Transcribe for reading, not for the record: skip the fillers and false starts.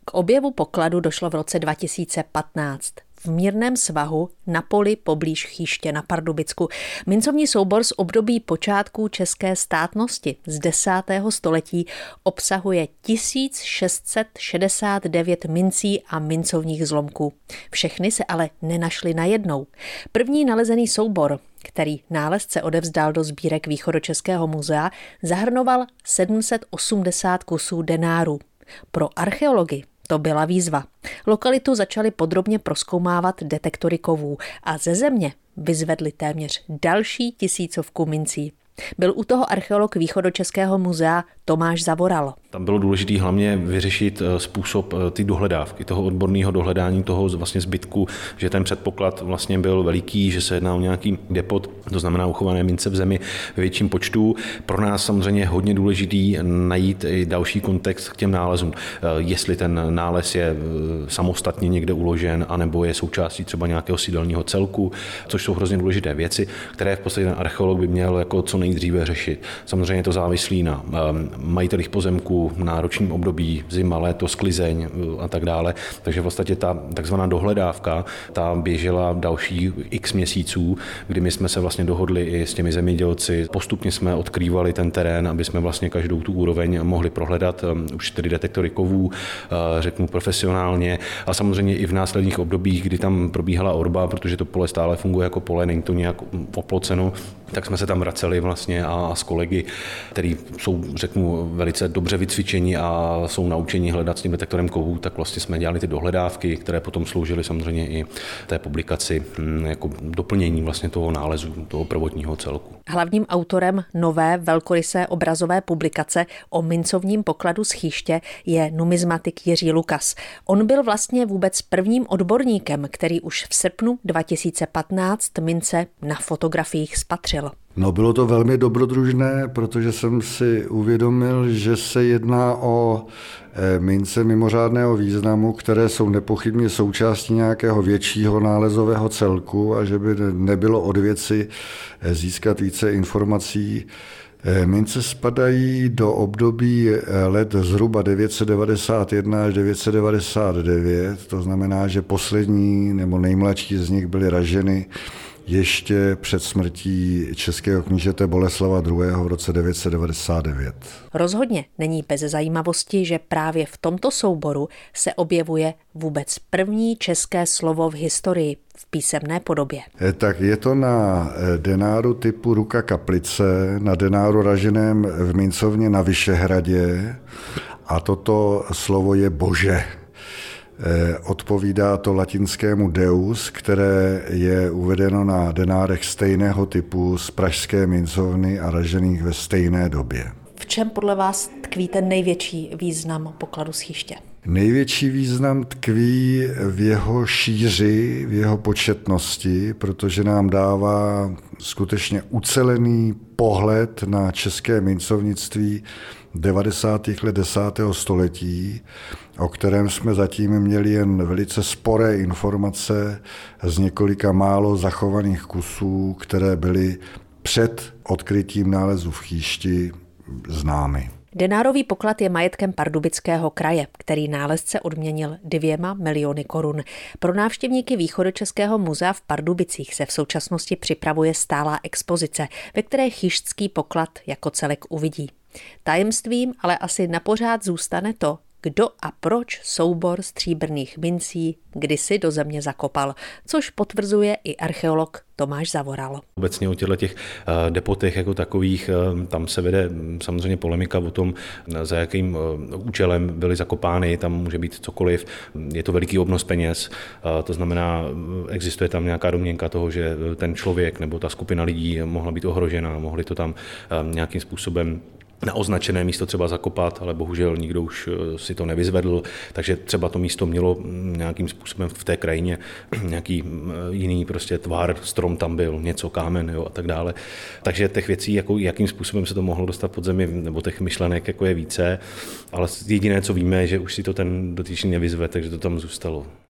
K objevu pokladu došlo v roce 2015. V mírném svahu na poli poblíž Chýště na Pardubicku. Mincovní soubor z období počátků české státnosti z 10. století obsahuje 1669 mincí a mincovních zlomků. Všechny se ale nenašly najednou. První nalezený soubor, který nálezce odevzdal do sbírek Východočeského muzea, zahrnoval 780 kusů denárů. Pro archeology to byla výzva. Lokalitu začali podrobně prozkoumávat detektory kovů a ze země vyzvedli téměř další 1000 mincí. Byl u toho archeolog Východočeského muzea Tomáš Zavoral. Tam bylo důležité hlavně vyřešit způsob ty dohledávky, toho odborného dohledání toho vlastně zbytku, že ten předpoklad vlastně byl veliký, že se jedná o nějaký depot, to znamená uchované mince v zemi ve větším počtu. Pro nás samozřejmě je hodně důležitý najít i další kontext k těm nálezům. Jestli ten nález je samostatně někde uložen, anebo je součástí třeba nějakého sídelního celku, což jsou hrozně důležité věci, které v podstatě ten archeolog by měl jako co nejdříve řešit. Samozřejmě to závislí na majitelích pozemků, na ročním období, zima, léto, sklizeň a tak dále. Takže v podstatě ta takzvaná dohledávka, ta běžela další x měsíců, kdy my jsme se vlastně dohodli i s těmi zemědělci. Postupně jsme odkrývali ten terén, aby jsme vlastně každou tu úroveň mohli prohledat. Už 4 detektory kovů, řeknu profesionálně. A samozřejmě i v následních obdobích, kdy tam probíhala orba, protože to pole stále funguje jako pole, není to nějak oploceno, tak jsme se tam vraceli vlastně a s kolegy, kteří jsou, řeknu, velice dobře vycvičení a jsou naučeni hledat s tím detektorem kovů, tak vlastně jsme dělali ty dohledávky, které potom sloužily samozřejmě i té publikaci jako doplnění vlastně toho nálezu, toho prvotního celku. Hlavním autorem nové velkorysé obrazové publikace o mincovním pokladu z Chýště je numizmatik Jiří Lukas. On byl vlastně vůbec prvním odborníkem, který už v srpnu 2015 mince na fotografiích spatřil. No, bylo to velmi dobrodružné, protože jsem si uvědomil, že se jedná o mince mimořádného významu, které jsou nepochybně součástí nějakého většího nálezového celku a že by nebylo od věci získat více informací. Mince spadají do období let zhruba 991 až 999, to znamená, že poslední nebo nejmladší z nich byly raženy ještě před smrtí českého knížete Boleslava II. V roce 999. Rozhodně není bez zajímavosti, že právě v tomto souboru se objevuje vůbec první české slovo v historii v písemné podobě. Tak je to na denáru typu ruka kaplice, na denáru raženém v mincovně na Vyšehradě a toto slovo je Bože. Odpovídá to latinskému deus, které je uvedeno na denárech stejného typu z pražské mincovny a ražených ve stejné době. V čem podle vás tkví ten největší význam pokladu z Chýště? Největší význam tkví v jeho šíři, v jeho početnosti, protože nám dává skutečně ucelený pohled na české mincovnictví 90. let 10. století, o kterém jsme zatím měli jen velice sporé informace z několika málo zachovaných kusů, které byly před odkrytím nálezu v Chýšti známy. Denárový poklad je majetkem Pardubického kraje, který nálezce odměnil 2 miliony korun. Pro návštěvníky Východočeského muzea v Pardubicích se v současnosti připravuje stálá expozice, ve které chýštský poklad jako celek uvidí. Tajemstvím ale asi napořád zůstane to, kdo a proč soubor stříbrných mincí kdysi do země zakopal, což potvrzuje i archeolog Tomáš Zavoral. Obecně o těch depotech jako takových, tam se vede samozřejmě polemika o tom, za jakým účelem byly zakopány, tam může být cokoliv, je to veliký obnos peněz, to znamená, existuje tam nějaká domněnka toho, že ten člověk nebo ta skupina lidí mohla být ohrožena, mohli to tam nějakým způsobem na označené místo třeba zakopat, ale bohužel nikdo už si to nevyzvedl, takže třeba to místo mělo nějakým způsobem v té krajině nějaký jiný prostě tvar, strom tam byl, něco, kámen, jo, a tak dále. Takže těch věcí, jako jakým způsobem se to mohlo dostat pod zemi, nebo těch myšlenek jako je více, ale jediné, co víme, je, že už si to ten dotyčný nevyzve, takže to tam zůstalo.